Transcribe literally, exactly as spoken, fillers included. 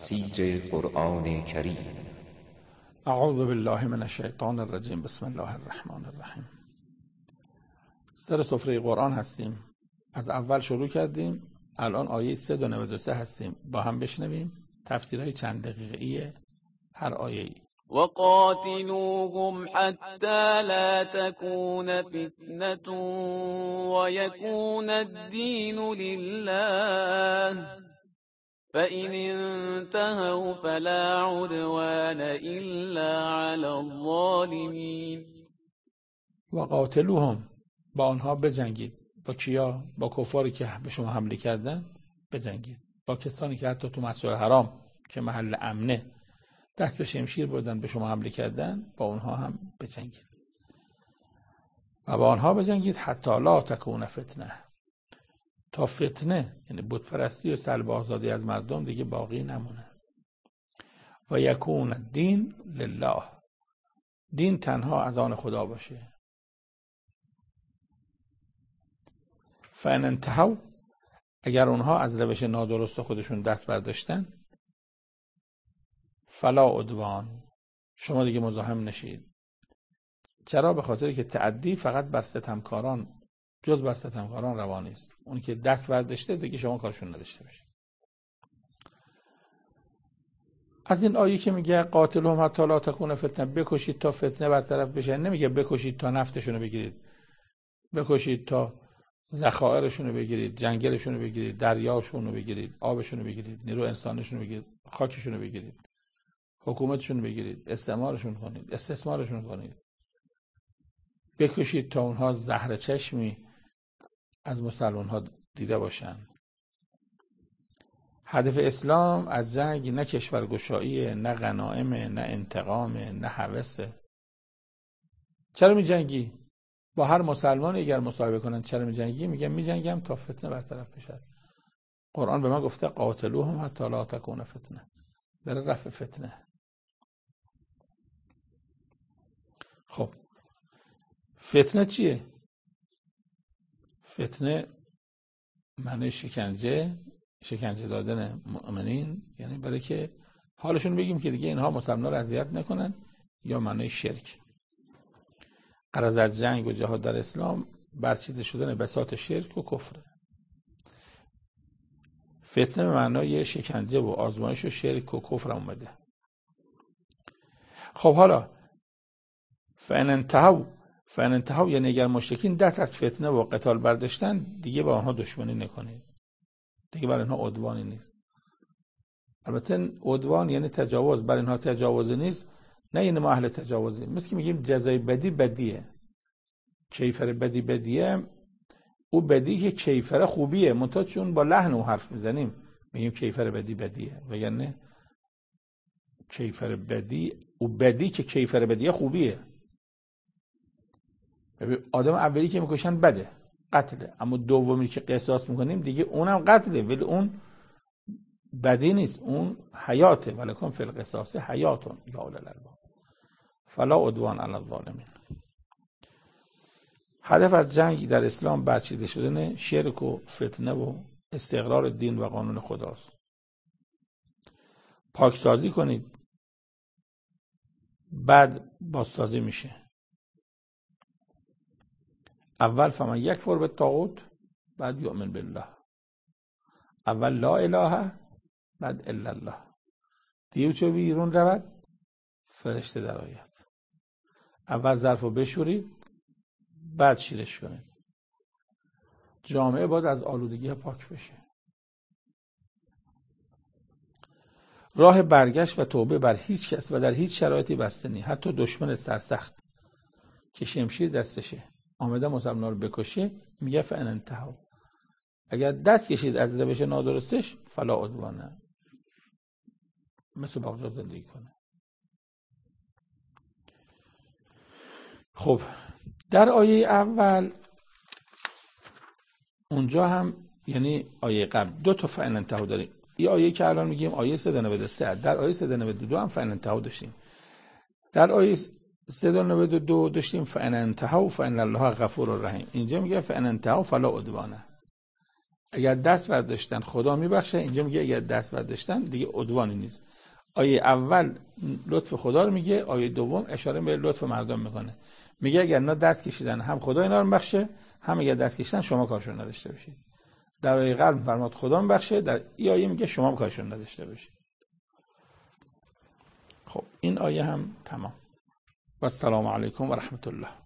تفسیر قرآن کریم. اعوذ بالله من الشیطان الرجیم. بسم الله الرحمن الرحیم. سر سفره قرآن هستیم. از اول شروع کردیم. الان آیه سه و نود و سه هستیم. با هم بشنویم تفسیرهای چند دقیقه‌ای هر آیه‌ای. وقاتلوهم حتى لا تكون فتنة ويكون الدين لله فإن انتهوا فلا عدوان إلا على الظالمين. وقاتلوهم، با آنها بجنگید. با کیا؟ با کفاری که به شما حمله کردن بجنگید. با کسانی که حتی تو مسجد حرام که محل امنه دست به شمشیر بردن به شما حمله کردن، با اونها هم بجنگید. و با آنها بجنگید حتی لا تکون فتنه، تا فتنه یعنی بت پرستی و سلب آزادی از مردم دیگه باقی نمونه. و یکون الدین لله، دین تنها از آن خدا باشه. فان انتهوا، اگر اونها از روش نادرست خودشون دست برداشتن، فلا عدوان، شما دیگه مزاحم نشید. چرا؟ به خاطری که تعدی فقط بر ستمکاران، جز بر ستمکاران روا نیست. اون که دست برداشته دیگه شما کارشون نداشته باشید. از این آیه که میگه قاتلهم حتی لا تکون فتنه، بکشید تا فتنه برطرف بشه، نمیگه بکشید تا نفتشون رو بگیرید، بکشید تا ذخایرشون رو بگیرید، جنگلشون رو بگیرید، دریاشون رو بگیرید، آبشون رو بگیرید، نیرو انسانشون رو بگیرید، خاکشون رو بگیرید، حکومتشون رو بگیرید، استعمارشون کنید، استثمارشون کنید. بکشید تا اونها زهر چشمی از مسلمان ها دیده باشن. هدف اسلام از جنگ نه کشورگشایی، نه غنائم، نه انتقام، نه هوسه. چرا می جنگی؟ با هر مسلمانی اگر مصاحبه کنن چرا می جنگی؟ میگم می جنگم تا فتنه برطرف بشه. قرآن به من گفته قاتلوهم حتی لا تکون فتنه، برای رفع فتنه. خب فتنه چیه؟ فتنه معنی شکنجه، شکنجه دادن مؤمنین، یعنی برای که حالشون بگیم که دیگه اینها مسلمان رو اذیت نکنن، یا معنی شرک. غرض از جنگ و جهاد در اسلام برچیده شدن بساط شرک و کفر. فتنه به معنای شکنجه و آزمایش و شرک و کفر اومده. خب حالا فان انتهوا، فان انتهوا یعنی اگر مشرکین دست از فتنه و قتال برداشتن، دیگه با آنها دشمنی نکنید، دیگه برای اینها عدوانی نیست. البته عدوان یعنی تجاوز، برای اینها تجاوزی نیست، نه یعنی ما اهل تجاوزیم. مثل که میگیم جزای بدی بدیه، کیفر بدی بدیه. او بدی که کیفر خوبیه، منتها چون با لحن و حرف میزنیم میگیم کیفر بدی بدیه، وگرنه کیفر بدی، او بدی که کیفر بدیه خوبیه. آدم اولی که میکشن بده، قتله، اما دومی که قصاص میکنیم دیگه اونم قتله، ولی اون بدی نیست، اون حیاته. ولکن فی القصاص حیاتون یا اولی الالباب فلا عدوان علی الظالمین. هدف از جنگ در اسلام برچیده شدن شرک و فتنه و استقرار دین و قانون خداست. پاکسازی کنید، بعد بازسازی میشه. اول فمن یکفر بالطاغوت، بعد یؤمن بالله. اول لا اله، بعد الا الله. دیو چو بیرون رود فرشته در آید. اول ظرفو بشورید، بعد شیرش کنید. جامعه باید از آلودگی پاک بشه. راه برگشت و توبه بر هیچ کس و در هیچ شرایطی بسته نیست. حتی دشمن سرسخت که شمشیر دستشه آمده مسلمان رو بکشه، میگه فان انتهوا، اگر دست کشید از روش نادرستش، فلا عدوانه، مثل باقی زندگی کنه. خب در آیه اول اونجا هم، یعنی آیه قبل، دو تا فان انتهوا داریم. این آیه که الان میگیم آیه سه و نود و سه، در آیه سه و نود و دو هم فان انتهوا داشتیم. در آیه سه و نود و دو داشتیم فان انتهوا فان الله غفور رحیم. اینجا میگه فان انتهوا فلا عدوانه، اگر دست برداشتن خدا میبخشه، اینجا میگه اگر دست برداشتن دیگه عدوانی نیست. آیه اول لطف خدا رو میگه، آیه دوم اشاره به لطف مردم میکنه. میگه اگر اینا دست کشیدن هم خدا اینا رو میبخشه، هم اگر دست کشیدن شما کارشون نداشته باشید. در آیه قبل فرمود خدا میبخشه، در این آیه میگه شما کارشون نداشته باشید. خب این آیه هم تمام. و السلام علیکم و رحمت الله.